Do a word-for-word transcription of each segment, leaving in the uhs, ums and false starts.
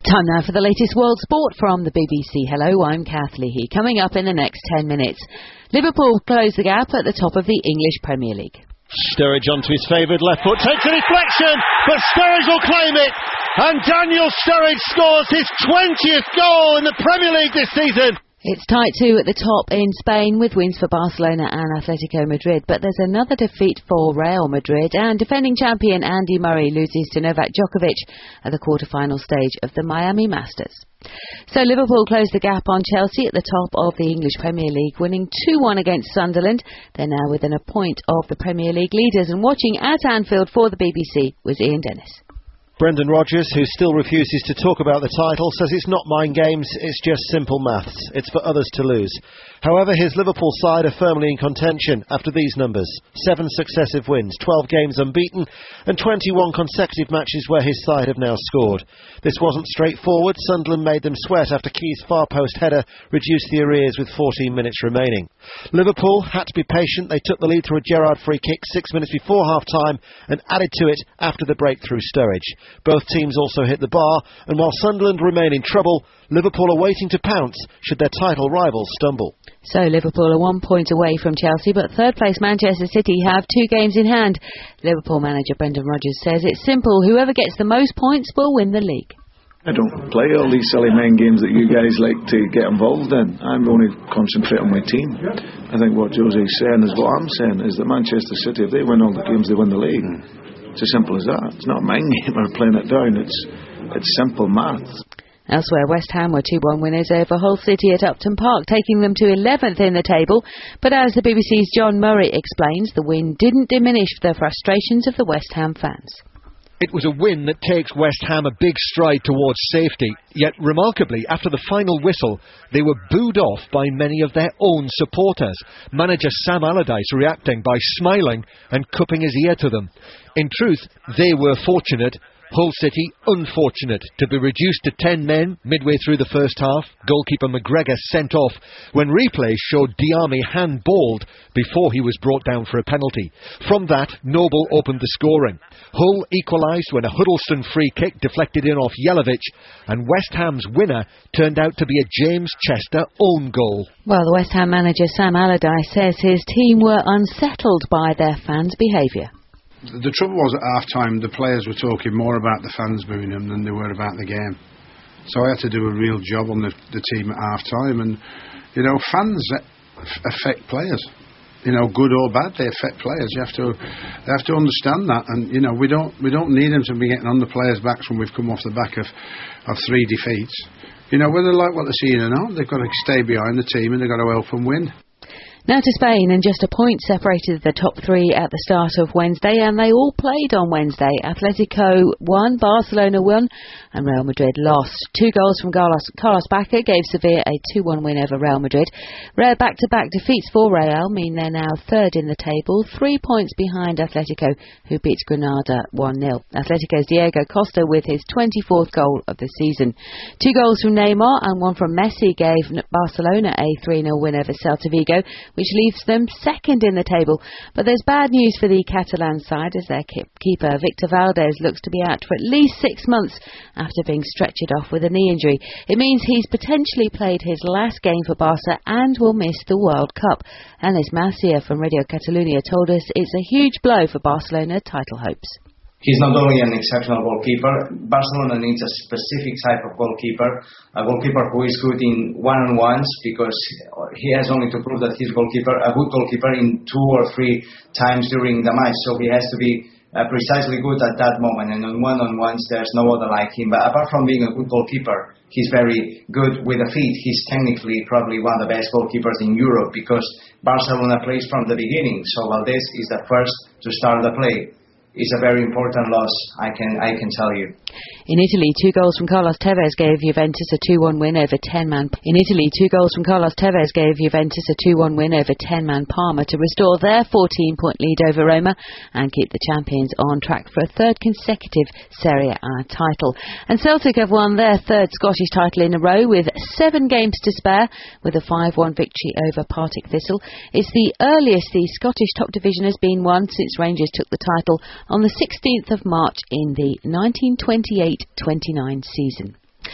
Time now for the latest world sport from the B B C. Hello, I'm Kath Leahy. Coming up in the next ten minutes, Liverpool close the gap at the top of the English Premier League. Sturridge onto his favoured left foot, takes a deflection, but Sturridge will claim it, and Daniel Sturridge scores his twentieth goal in the Premier League this season. It's tight too at the top in Spain with wins for Barcelona and Atletico Madrid, but there's another defeat for Real Madrid, and defending champion Andy Murray loses to Novak Djokovic at the quarter-final stage of the Miami Masters. So Liverpool closed the gap on Chelsea at the top of the English Premier League, winning two one against Sunderland. They're now within a point of the Premier League leaders, and watching at Anfield for the B B C was Ian Dennis. Brendan Rodgers, who still refuses to talk about the title, says it's not mind games, it's just simple maths. It's for others to lose. However, his Liverpool side are firmly in contention after these numbers. Seven successive wins, twelve games unbeaten, and twenty-one consecutive matches where his side have now scored. This wasn't straightforward. Sunderland made them sweat after Key's far post header reduced the arrears with fourteen minutes remaining. Liverpool had to be patient. They took the lead through a Gerrard free kick six minutes before half-time and added to it after the break through Sturridge. Both teams also hit the bar, and while Sunderland remain in trouble, Liverpool are waiting to pounce should their title rivals stumble. So Liverpool are one point away from Chelsea, but third place Manchester City have two games in hand. Liverpool manager Brendan Rodgers says it's simple. Whoever gets the most points will win the league. I don't play all these silly mind games that you guys like to get involved in. I'm only concentrate on my team. I think what Josie's saying is what I'm saying, is that Manchester City, if they win all the games, they win the league. It's as simple as that. It's not a mind game or playing it down. It's it's simple maths. Elsewhere, West Ham were two one winners over Hull City at Upton Park, taking them to eleventh in the table. But as the B B C's John Murray explains, the win didn't diminish the frustrations of the West Ham fans. It was a win that takes West Ham a big stride towards safety. Yet, remarkably, after the final whistle, they were booed off by many of their own supporters. Manager Sam Allardyce reacting by smiling and cupping his ear to them. In truth, they were fortunate. Hull City unfortunate to be reduced to ten men midway through the first half. Goalkeeper McGregor sent off when replays showed Diame handballed before he was brought down for a penalty. From that, Noble opened the scoring. Hull equalised when a Huddleston free kick deflected in off Jelavic, and West Ham's winner turned out to be a James Chester own goal. Well, the West Ham manager Sam Allardyce says his team were unsettled by their fans' behaviour. The trouble was at half-time the players were talking more about the fans booing them than they were about the game. So I had to do a real job on the, the team at half-time, and you know, fans affect players. You know, good or bad, they affect players. You have to they have to understand that, and you know, we don't we don't need them to be getting on the players' backs when we've come off the back of, of three defeats. You know, whether they like what they're seeing or not, they've got to stay behind the team and they've got to help them win. Now to Spain, and just a point separated the top three at the start of Wednesday, and they all played on Wednesday. Atletico won, Barcelona won, and Real Madrid lost. Two goals from Carlos, Carlos Bacca gave Sevilla a two one win over Real Madrid. Rare back-to-back defeats for Real mean they're now third in the table, three points behind Atletico, who beat Granada one nil. Atletico's Diego Costa with his twenty-fourth goal of the season. Two goals from Neymar and one from Messi gave Barcelona a three nil win over Celta Vigo, which leaves them second in the table. But there's bad news for the Catalan side, as their keeper Victor Valdés looks to be out for at least six months after being stretchered off with a knee injury. It means he's potentially played his last game for Barca and will miss the World Cup. Ernest Macia from Radio Catalunya told us it's a huge blow for Barcelona title hopes. He's not only an exceptional goalkeeper, Barcelona needs a specific type of goalkeeper, a goalkeeper who is good in one-on-ones, because he has only to prove that he's goalkeeper, a good goalkeeper in two or three times during the match, so he has to be uh, precisely good at that moment, and on one-on-ones there's no other like him. But apart from being a good goalkeeper, he's very good with the feet. He's technically probably one of the best goalkeepers in Europe, because Barcelona plays from the beginning, so Valdés is the first to start the play. It's a very important loss, I can I can tell you. In Italy, two goals from Carlos Tevez gave Juventus a two one win over ten-man. In Italy, two goals from Carlos Tevez gave Juventus a two one win over ten-man Parma to restore their fourteen-point lead over Roma and keep the champions on track for a third consecutive Serie A title. And Celtic have won their third Scottish title in a row with seven games to spare, with a five one victory over Partick Thistle. It's the earliest the Scottish top division has been won since Rangers took the title on the sixteenth of March in the nineteen twenty-eight twenty-nine season.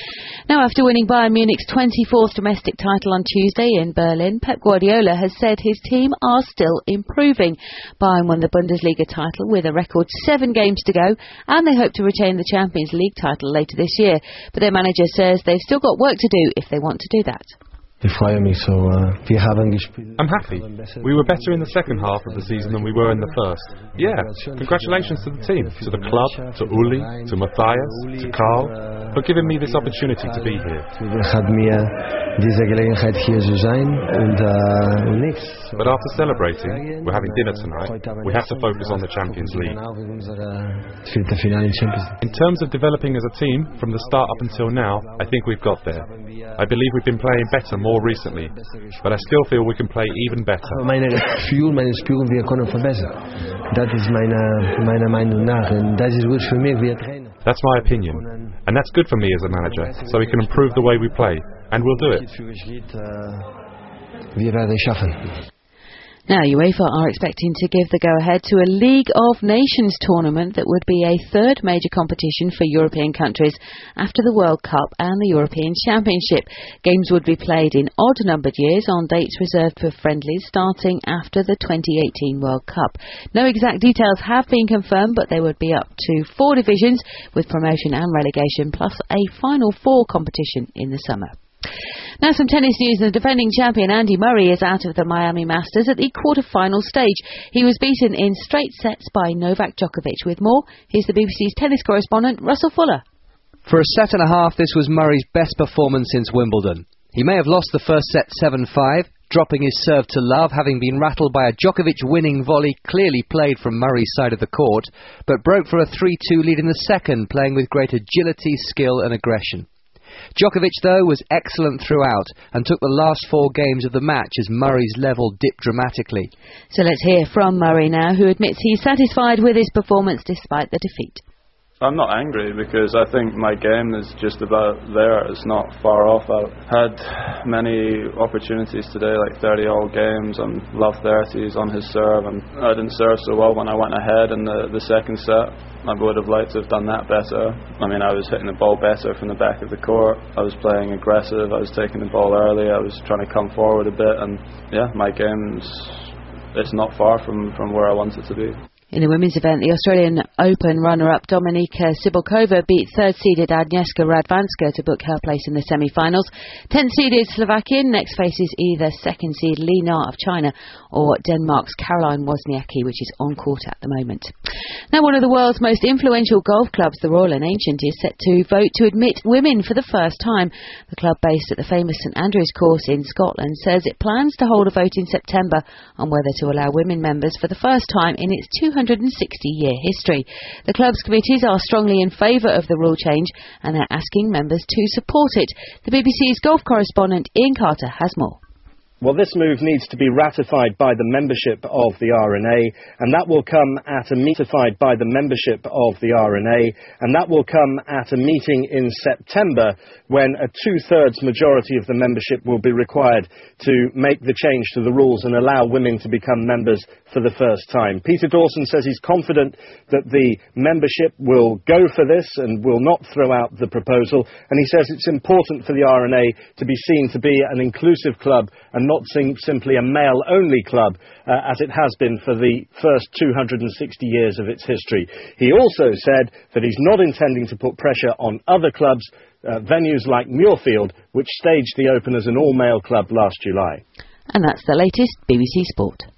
Now, after winning Bayern Munich's twenty-fourth domestic title on Tuesday in Berlin, Pep Guardiola has said his team are still improving. Bayern won the Bundesliga title with a record seven games to go, and they hope to retain the Champions League title later this year. But their manager says they've still got work to do if they want to do that. I'm happy. We were better in the second half of the season than we were in the first. Yeah, congratulations to the team, to the club, to Uli, to Matthias, to Carl, for giving me this opportunity to be here. But after celebrating, we're having dinner tonight, we have to focus on the Champions League. In terms of developing as a team, from the start up until now, I think we've got there. I believe we've been playing better more recently, but I still feel we can play even better. That's my opinion, and that's good for me as a manager, so we can improve the way we play, and we'll do it. Now, UEFA are expecting to give the go-ahead to a League of Nations tournament that would be a third major competition for European countries after the World Cup and the European Championship. Games would be played in odd-numbered years on dates reserved for friendlies starting after the twenty eighteen World Cup. No exact details have been confirmed, but they would be up to four divisions with promotion and relegation, plus a Final Four competition in the summer. Now, some tennis news. The defending champion Andy Murray is out of the Miami Masters at the quarter-final stage. He was beaten in straight sets by Novak Djokovic. With more, here's the B B C's tennis correspondent Russell Fuller. For a set and a half, this was Murray's best performance since Wimbledon. He may have lost the first set seven five, dropping his serve to love, having been rattled by a Djokovic-winning volley clearly played from Murray's side of the court, but broke for a three two lead in the second, playing with great agility, skill and aggression. Djokovic, though, was excellent throughout and took the last four games of the match as Murray's level dipped dramatically. So let's hear from Murray now, who admits he's satisfied with his performance despite the defeat. I'm not angry because I think my game is just about there. It's not far off. I've had many opportunities today, like thirty-all games and love thirties on his serve, and I didn't serve so well when I went ahead in the, the second set. I would have liked to have done that better. I mean, I was hitting the ball better from the back of the court. I was playing aggressive. I was taking the ball early. I was trying to come forward a bit, and yeah, my game's it's not far from, from where I want it to be. In the women's event, the Australian Open runner-up Dominika Cibulkova beat third-seeded Agnieszka Radwanska to book her place in the semi-finals. tenth-seeded Slovakian next faces either second-seed Li Na of China or Denmark's Caroline Wozniacki, which is on court at the moment. Now, one of the world's most influential golf clubs, the Royal and Ancient, is set to vote to admit women for the first time. The club, based at the famous St Andrews course in Scotland, says it plans to hold a vote in September on whether to allow women members for the first time in its two hundred sixty year history. The club's committees are strongly in favour of the rule change and they're asking members to support it. The B B C's golf correspondent Ian Carter has more. Well, this move needs to be ratified by the membership of the R N A, and that will come at a ratified by the membership of the R N A, and that will come at a meeting in September when a two-thirds majority of the membership will be required to make the change to the rules and allow women to become members for the first time. Peter Dawson says he's confident that the membership will go for this and will not throw out the proposal, and he says it's important for the R N A to be seen to be an inclusive club and not sim- simply a male-only club, uh, as it has been for the first two hundred sixty years of its history. He also said that he's not intending to put pressure on other clubs, uh, venues like Muirfield, which staged the Open as an all-male club last July. And that's the latest B B C Sport.